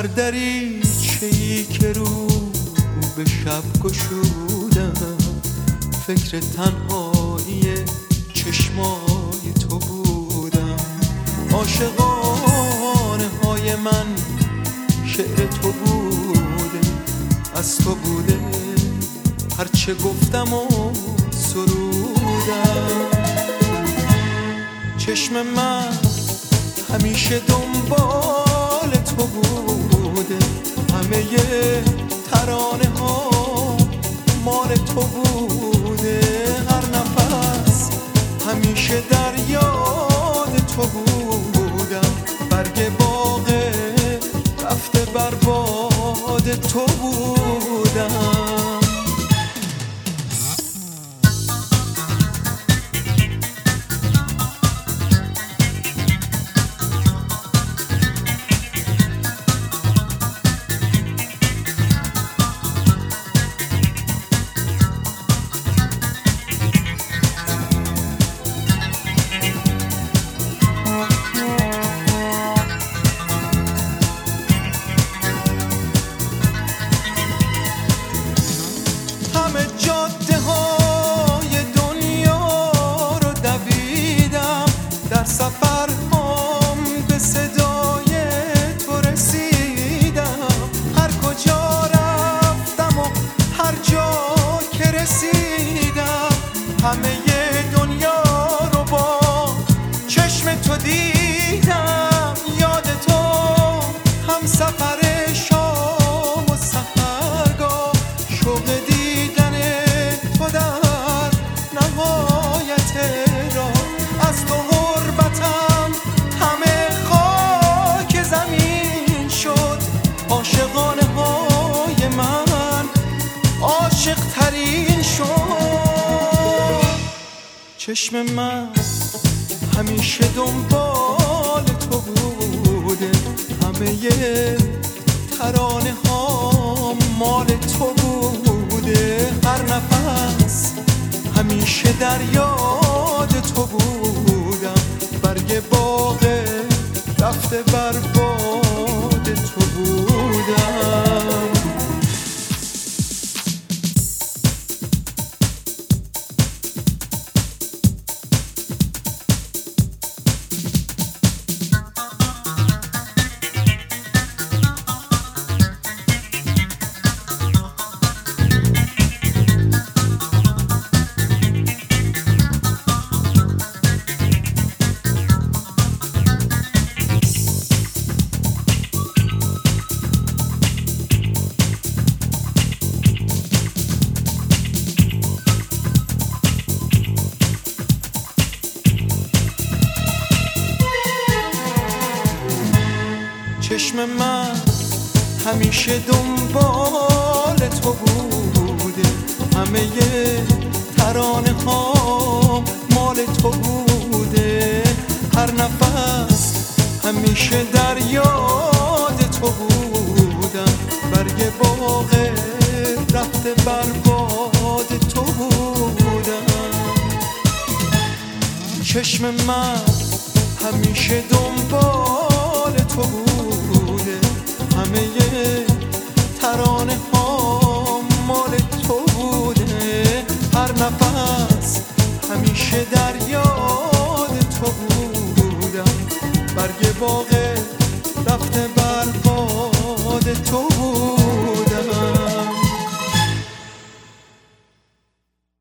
هر دریچه‌ای که رو به شب گشودم فکر تنهایی چشمای تو بودم. عاشقانه های من شعر تو بوده، از تو بوده هرچه گفتم و سرودم. چشم من همیشه دنبال تو بوده، همه ترانه ها مال تو بوده. هر نفس همیشه در یاد تو بودم، برگ باغ رفته بر باد تو بودم. سفرهام به صدای تو رسیدم، هر کجا رفتم و هر جا که رسیدم همه دنیا رو با چشم تو دیدم. یاد تو هم سفر شام و سحرگاه، شوق دیدن تو در نهایت راه. از تو همه خاک زمین شد، عاشقانه های من عاشق ترین شد. چشم من همیشه دنبال تو بوده، همه ترانه ها مال تو بوده. هر نفس همیشه در یاد تو بودم، برگ باغ رفته بر باد تو بودم. چشم من همیشه دنبال تو بوده، همه ترانه ها مال تو بوده. هر نفس همیشه در یاد تو بودم، برگ باغ رفته بر باد تو بودم. چشم من همیشه دنبال تو بوده، همه ترانه ها مال تو بوده. هر نفس همیشه در یاد تو بودم، برگ باغ رفته بر